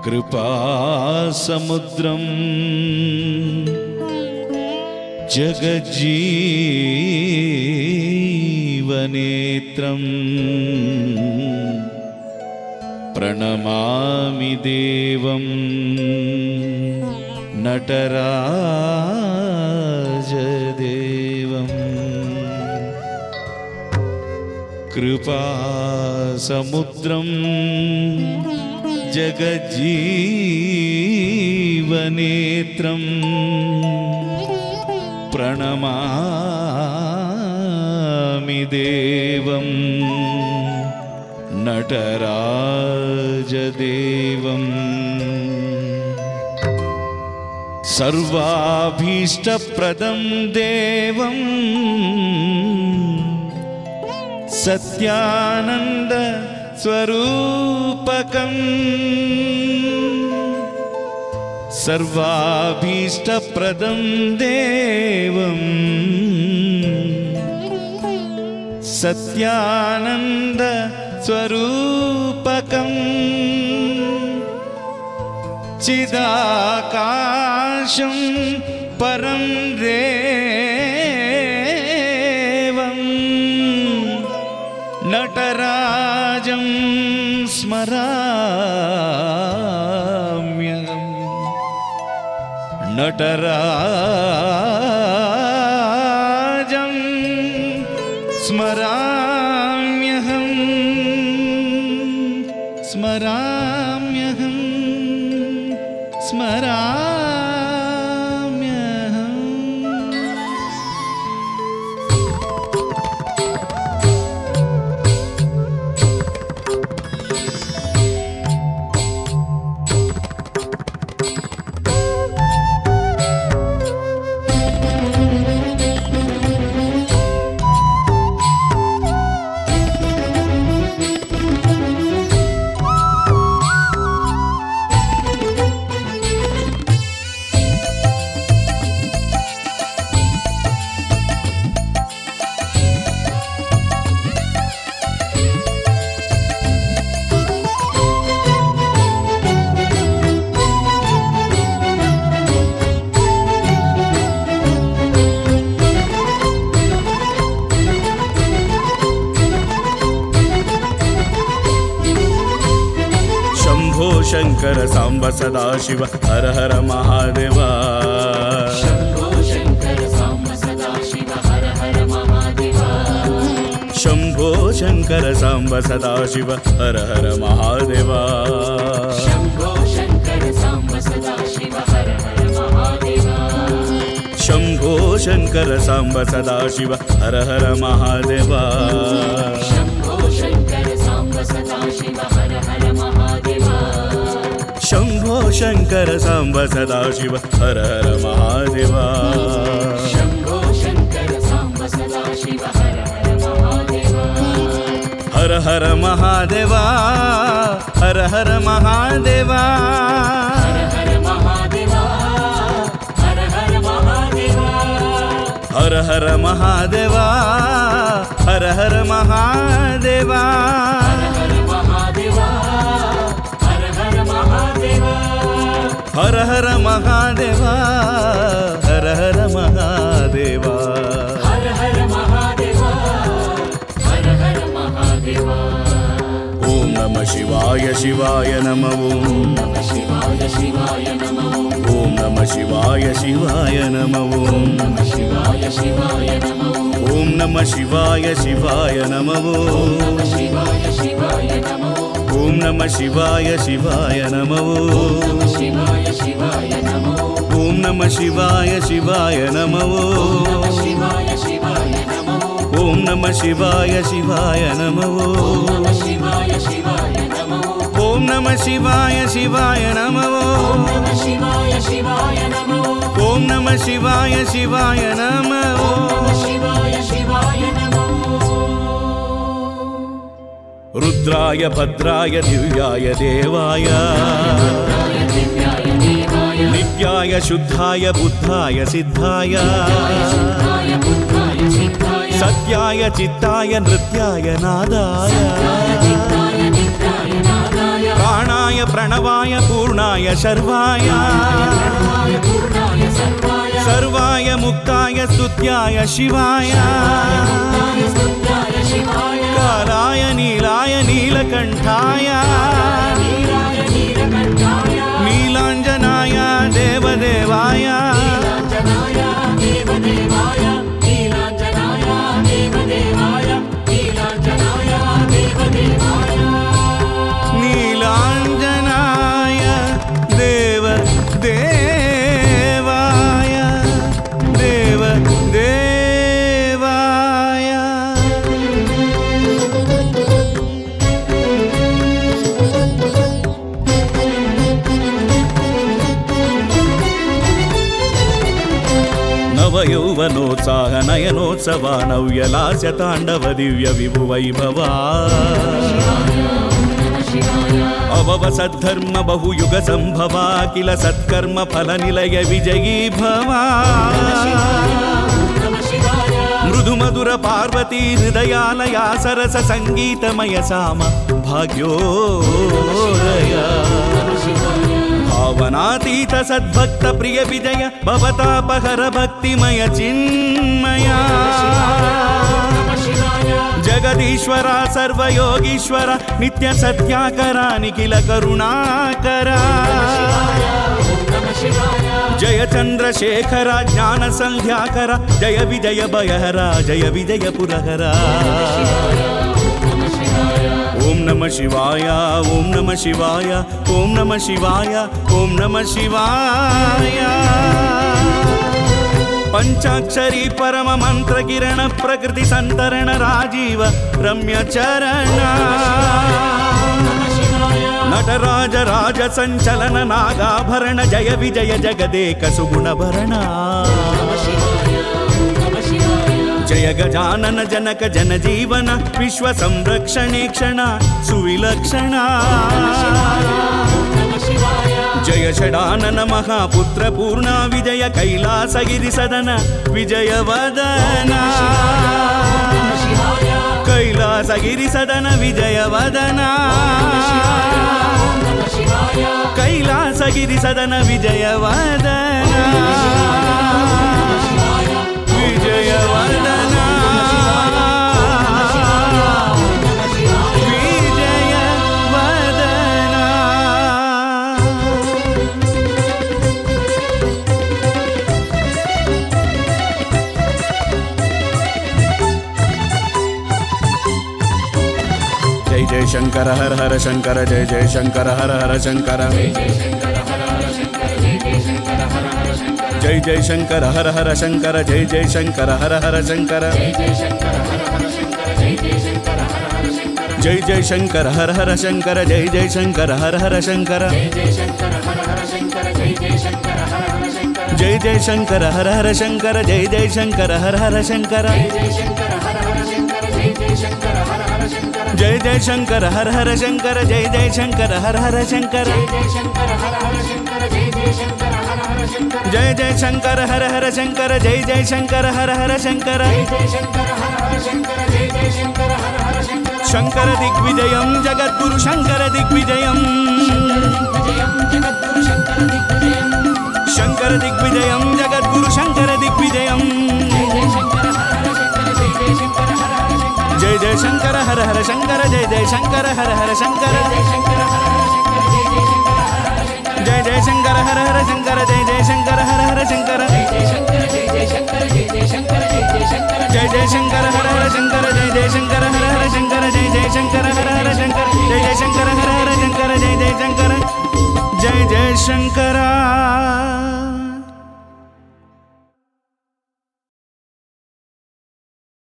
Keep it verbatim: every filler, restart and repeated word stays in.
कृपासमुद्रं जगज्जीवनेत्रं प्रणमामि देवं नटराजदेवम्। कृपासमुद्रं जगज्जीवनेत्रं प्रणमामि देवं नटराजदेवम्। सर्वाभीष्टप्रदं देवं सत्यानंद स्वरूपकं। सर्वाभीष्टप्रदं देवं सत्यानंद स्वरूपकं। चिदाकाशं परं देवं नटराजं स्मराम्यहम्। नटराजं स्मराम्यहम् स्मराम्यहम् स्मराम्यहम्। शंकर सांब सदाशिव हर हर महादेव। शंभो शंकर सांब सदाशिव हर हर महादेव। शंभो शंकर सांब सदाशिव हर हर महादेव। शंभो शंकर सांब सदाशिव हर हर महादेव। शंभो शंकर सांब सदाशिव हर हर महादेव। शंभो शंकर सांब सदाशिव हर हर महादेव। शंभो शंकर सांब सदाशिव हर हर महादेव। शंभो शंकर सांब सदाशिव हर हर महादेव। हर हर महादेव हर हर महादेव। हर हर महादेव हर हर महादेव। हर हर महादेव हर हर महादेव। हर हर महादेव हर हर महादेव हर हर महादेव। हर हर महादेव हर हर महादेव। ओम नमः शिवाय शिवाय नमः। ओम नमः शिवाय शिवाय नमः। ओम नमः शिवाय शिवाय नमः। ओम नमः शिवाय शिवाय नमः। ओम नमः शिवाय शिवाय नमः। ओम नमः शिवाय शिवाय नमः। ओम नमः शिवाय शिवाय नमः। ओम नमः शिवाय शिवाय नमः। ओम नमः शिवाय शिवाय नमः। ओम नमः शिवाय शिवाय नमः। ओम नमः शिवाय शिवाय नमः। ओम नमः शिवाय शिवाय नमः। रुद्राय भद्राय दिव्याय देवाय नित्याय शुद्धाय बुद्धाय सिद्धाय सत्याय चित्ताय नृत्याय नादाय प्राणाय प्रणवाय पूर्ण पूर्णाय शर्वाय सर्वाय मुक्ताय स्तुत्याय शिवाय कालाय नीलाय नीलकण्ठाय नीलाञ्जनाय देवदेवाय नीलाञ्जनाय देव देवाय देव देवाय नवयौवनोत्साह नयनोत्सवा नव्यलास्य ताण्डव दिव्य विभु वैभवा अवव सद्धर्म बहुयुग संभवा किल सत्कर्म फल निलय विजयी भवा मृदु मधुर पार्वती हृदयालया सरस संगीतमय साम भाग्योदय भावनातीत सद्भक्त प्रिय विजय भवतापहर भक्तिमय चिन्मया जगदीश्वरा सर्वयोगीश्वरा नित्य सत्याकरा निखिल करुणाकरा जय चंद्रशेखरा ज्ञान संध्याकरा जय विजय भयहरा जय विजय पुरहरा ओम नमः शिवाय ओम नमः शिवाय ओम नमः शिवाय ओम नमः शिवाय पंचाक्षरी परम मंत्र किरण प्रकृति संतरण राजीव रम्य चरण नटराज राज संचलन नागाभरण जय विजय जगदेक सुगुण भरण जय गजानन जनक जन जीवन विश्व संरक्षणे क्षण सुविलक्षण जय षडानन महापुत्र पूर्ण विजय कैलासगिरि सदन विजय वदन कैलासगिरि सदन विजय वदन कैलासगिरि सदन विजय वदन विजय वदन विजय वदन जय जय शंकर हर हर शंकर जय जय शंकर हर हर शंकर जय जय शंकर हर हर शंकर जय जय शंकर हर हर शंकर जय जय शंकर हर हर शंकर जय जय शंकर हर हर शंकर जय जय शंकर हर हर शंकर जय जय शंकर हर हर शंकर जय जय शंकर हर हर शंकर जय जय शंकर हर हर शंकर जय जय शंकर हर हर शंकर जय जय शंकर हर हर शंकर शंकर दिग्विजयं जगद्गुरु शंकर दिग्विजयं शंकर दिग्विजयं जगद्गुरु शंकर दिग्विजयं जय जय शंकर हर हर शंकर जय जय शंकर हर हर शंकर जय जय शंकर हर हर शंकर जय जय शंकर हर हर शंकर जय जय शंकर हर हर शंकर जय जय शंकर हर हर शंकर जय जय शंकर हर हर शंकर जय जय शंकर हर हर शंकर जय जय शंकर जय जय शंकरा।